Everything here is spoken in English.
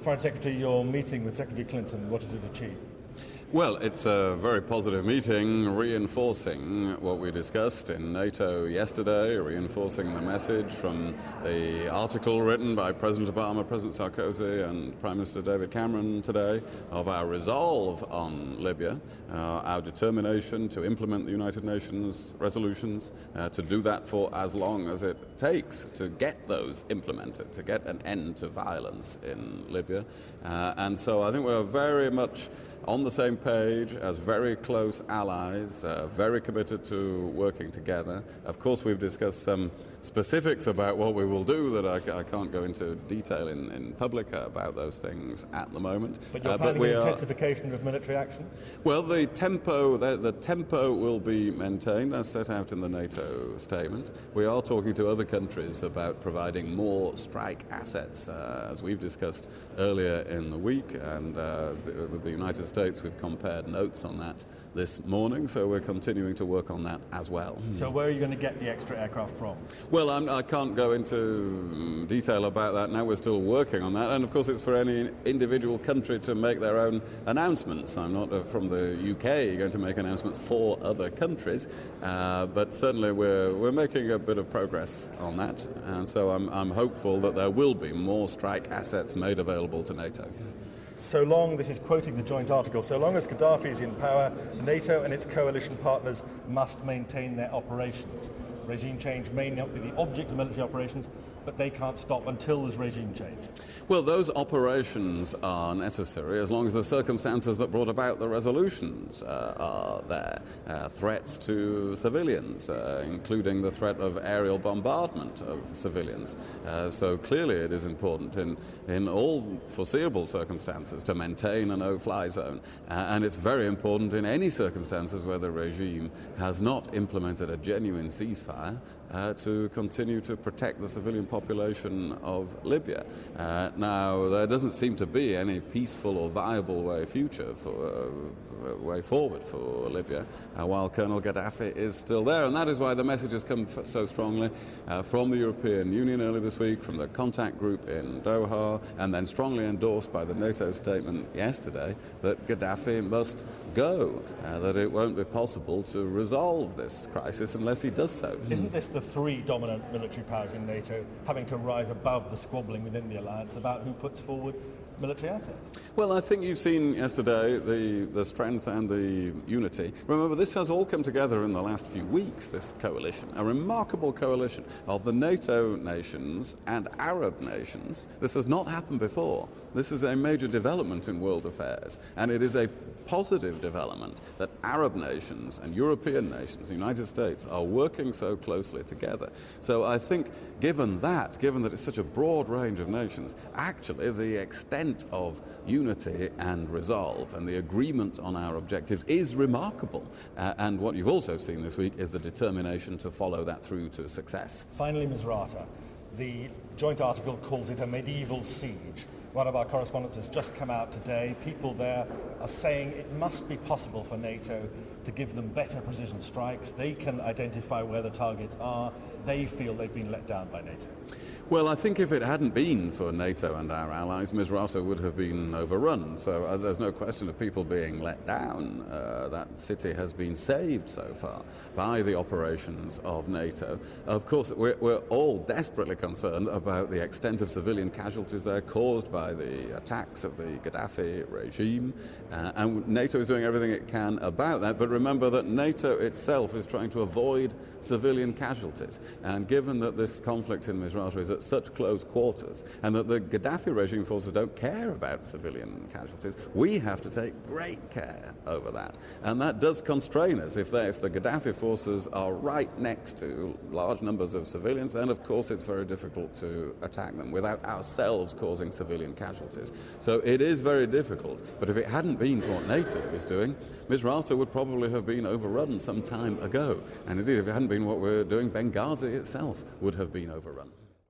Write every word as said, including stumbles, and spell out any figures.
Foreign Secretary, your meeting with Secretary Clinton, what did it achieve? Well, it's a very positive meeting, reinforcing what we discussed in NATO yesterday, reinforcing the message from the article written by President Obama, President Sarkozy and Prime Minister David Cameron today of our resolve on Libya, uh, our determination to implement the United Nations resolutions, uh, to do that for as long as it takes to get those implemented, to get an end to violence in Libya. Uh, and so I think we're very much on the same page as very close allies, uh, very committed to working together. Of course, we've discussed some specifics about what we will do that I, I can't go into detail in, in public about those things at the moment. But you're uh, planning but we an are, intensification of military action? Well, the tempo, the, the tempo will be maintained as set out in the NATO statement. We are talking to other countries about providing more strike assets, uh, as we've discussed earlier in the week, and uh, with the United States, we've compared notes on that this morning, so we're continuing to work on that as well. So where are you going to get the extra aircraft from? Well, I'm, I can't go into detail about that now. We're still working on that, and of course it's for any individual country to make their own announcements. I'm not uh, from the U K going to make announcements for other countries, uh, but certainly we're, we're making a bit of progress on that, and so I'm, I'm hopeful that there will be more strike assets made available to NATO. So long, this is quoting the joint article, so long as Gaddafi is in power, NATO and its coalition partners must maintain their operations. Regime change may not be the object of military operations, but they can't stop until there's regime change. Well, those operations are necessary as long as the circumstances that brought about the resolutions uh, are there. Uh, threats to civilians, uh, including the threat of aerial bombardment of civilians. Uh, so clearly it is important in, in all foreseeable circumstances to maintain a no-fly zone. Uh, and it's very important in any circumstances where the regime has not implemented a genuine ceasefire uh, to continue to protect the civilian population of Libya. Uh, now, there doesn't seem to be any peaceful or viable way future for uh, way forward for Libya, uh, while Colonel Gaddafi is still there, and that is why the message has come f- so strongly uh, from the European Union earlier this week, from the contact group in Doha, and then strongly endorsed by the NATO statement yesterday that Gaddafi must go, uh, that it won't be possible to resolve this crisis unless he does so. Isn't this the three dominant military powers in NATO having to rise above the squabbling within the alliance about who puts forward military assets? Well, I think you've seen yesterday the, the strength and the unity. Remember, this has all come together in the last few weeks, this coalition, a remarkable coalition of the NATO nations and Arab nations. This has not happened before. This is a major development in world affairs, and it is a positive development that Arab nations and European nations, the United States, are working so closely together. So I think given that, given that it's such a broad range of nations, actually the extent of unity and resolve and the agreement on our objectives is remarkable. Uh, and what you've also seen this week is the determination to follow that through to success. Finally, Miz Rata, the joint article calls it a medieval siege. One of our correspondents has just come out today. People there are saying it must be possible for NATO to give them better precision strikes. They can identify where the targets are. They feel they've been let down by NATO. Well, I think if it hadn't been for NATO and our allies, Misrata would have been overrun. So uh, there's no question of people being let down. Uh, that city has been saved so far by the operations of NATO. Of course, we're, we're all desperately concerned about the extent of civilian casualties there caused by the attacks of the Gaddafi regime. Uh, and NATO is doing everything it can about that. But remember that NATO itself is trying to avoid civilian casualties. And given that this conflict in Misrata is at such close quarters, and that the Gaddafi regime forces don't care about civilian casualties, we have to take great care over that. And that does constrain us. If, they, if the Gaddafi forces are right next to large numbers of civilians, then of course it's very difficult to attack them without ourselves causing civilian casualties. So it is very difficult. But if it hadn't been for what NATO is doing, Misrata would probably have been overrun some time ago. And indeed, if it hadn't been what we're doing, Benghazi itself would have been overrun.